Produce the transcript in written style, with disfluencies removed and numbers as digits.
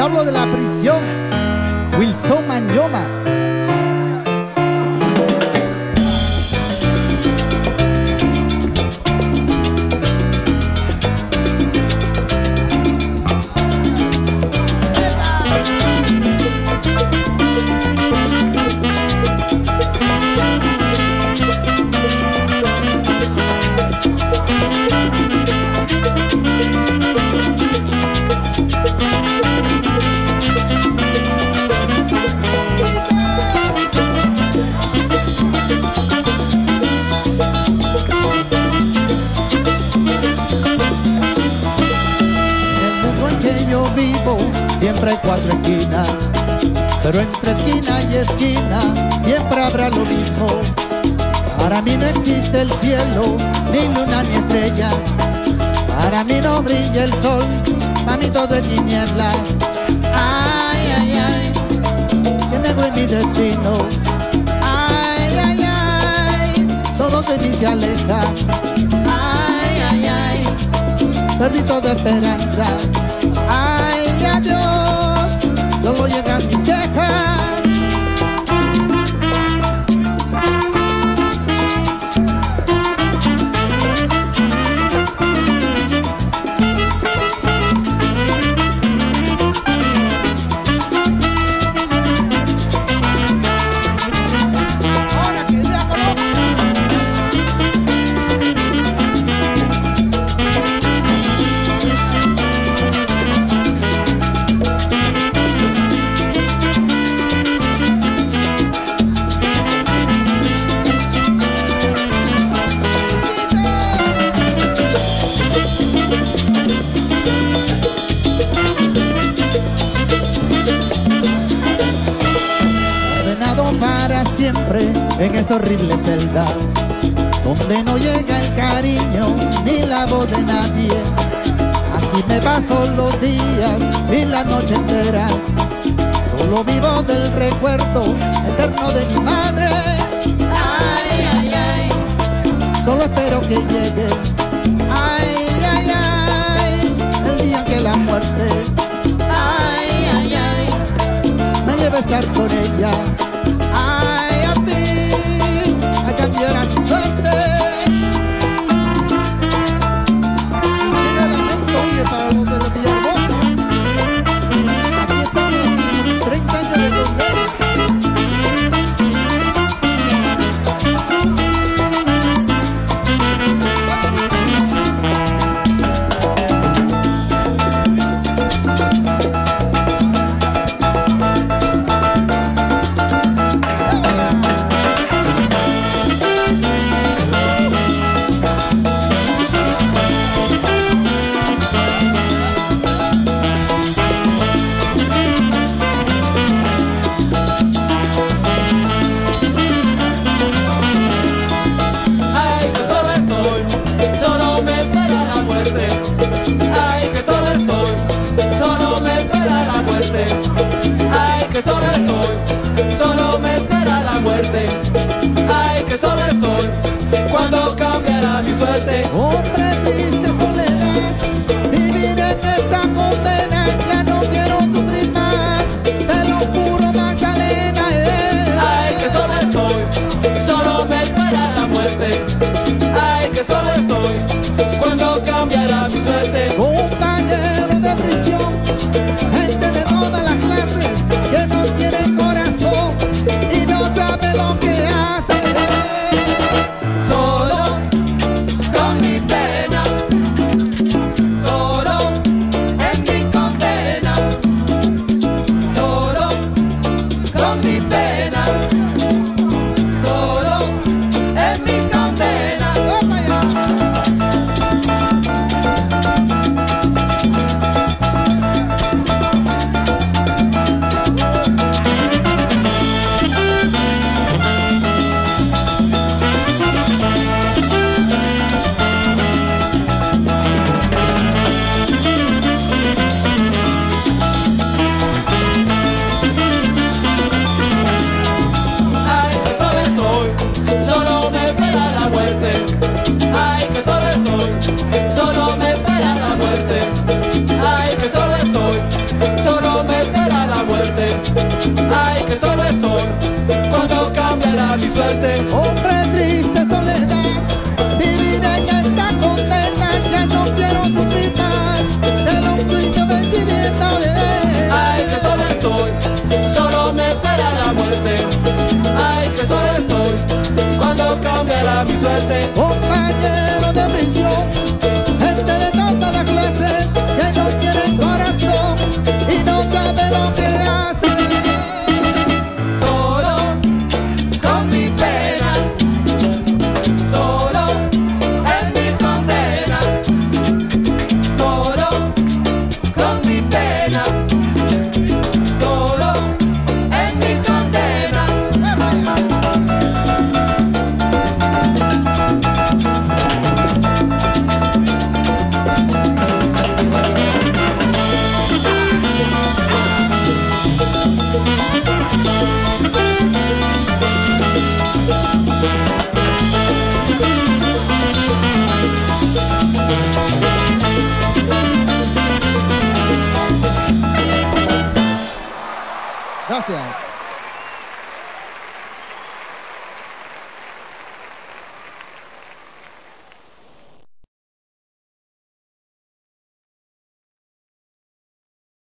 Diablo de la Prisión, Wilson Manyoma. Siempre hay cuatro esquinas, pero entre esquina y esquina siempre habrá lo mismo. Para mí no existe el cielo, ni luna ni estrellas. Para mí no brilla el sol, para mí todo es tinieblas. Ay, ay, ay, que negro es mi destino. Ay, ay, ay, todo de mí se aleja. Ay, ay, ay, perdí toda esperanza. Ay, adiós, solo llegan mis quejas. Siempre en esta horrible celda, donde no llega el cariño ni la voz de nadie. Aquí me paso los días y las noches enteras, solo vivo del recuerdo eterno de mi madre. Ay, ay, ay, solo espero que llegue. Ay, ay, ay, el día en que la muerte, ay, ay, ay, me lleve a estar con ella. Ay, a mí, a cambiar mi suerte. Y sigue lamento, oye, para los de la Villahermosa. Aquí estamos, 30 años de condena. Gracias.